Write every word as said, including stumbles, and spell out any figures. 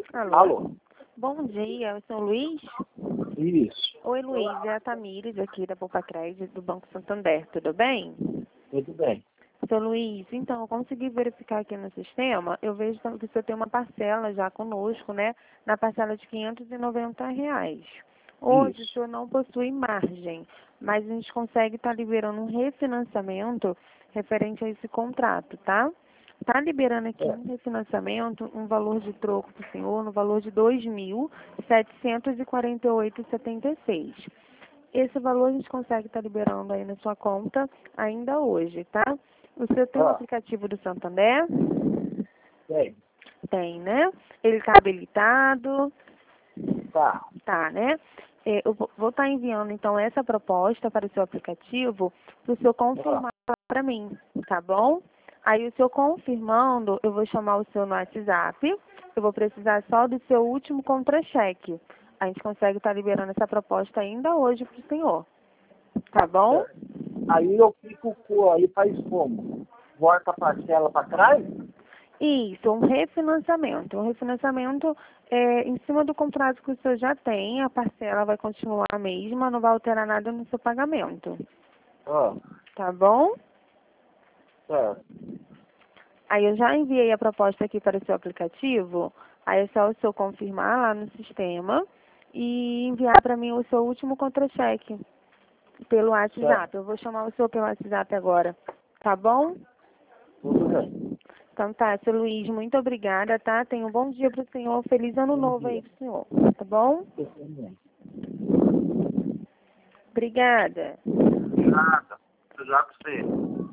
Alô? Alô? Bom dia, eu sou o Luiz. Isso. Oi, Luiz, é a Tamires aqui da Poupa Crédito do Banco Santander, tudo bem? Tudo bem. Seu Luiz, então, eu consegui verificar aqui no sistema, eu vejo que você tem uma parcela já conosco, né, na parcela de quinhentos e noventa reais. Hoje Isso. o senhor não possui margem, mas a gente consegue estar liberando um refinanciamento referente a esse contrato, tá? Está liberando aqui É. um refinanciamento, um valor de troco para o senhor, no valor de dois mil setecentos e quarenta e oito reais e setenta e seis centavos. Esse valor a gente consegue estar liberando aí na sua conta ainda hoje, tá? O senhor tem o Ah, aplicativo do Santander? tem. Tem, né? Ele está habilitado? Tá. Tá, né? É, eu vou estar enviando, então, essa proposta para o seu aplicativo para o senhor Ah, confirmar para mim, tá bom? Aí, o senhor confirmando, eu vou chamar o senhor no WhatsApp. Eu vou precisar só do seu último contra-cheque. A gente consegue estar liberando essa proposta ainda hoje para o senhor. Tá bom? é. Aí eu fico com, aí faz como? Volta a parcela para trás? Isso, um refinanciamento. Um refinanciamento é, em cima do contrato que o senhor já tem, a parcela vai continuar a mesma, não vai alterar nada no seu pagamento. Ah, Tá bom? certo. Aí eu já enviei a proposta aqui para o seu aplicativo, aí é só o senhor confirmar lá no sistema e enviar para mim o seu último contra-cheque pelo Certo. WhatsApp. Eu vou chamar o senhor pelo WhatsApp agora. Tá bom? Tudo bem. Então tá, seu Luiz, muito obrigada, tá? Tenha um bom dia para o senhor, feliz ano Bom novo dia. aí pro senhor, tá bom? Você também. Obrigada. Nada. Tudo já com você.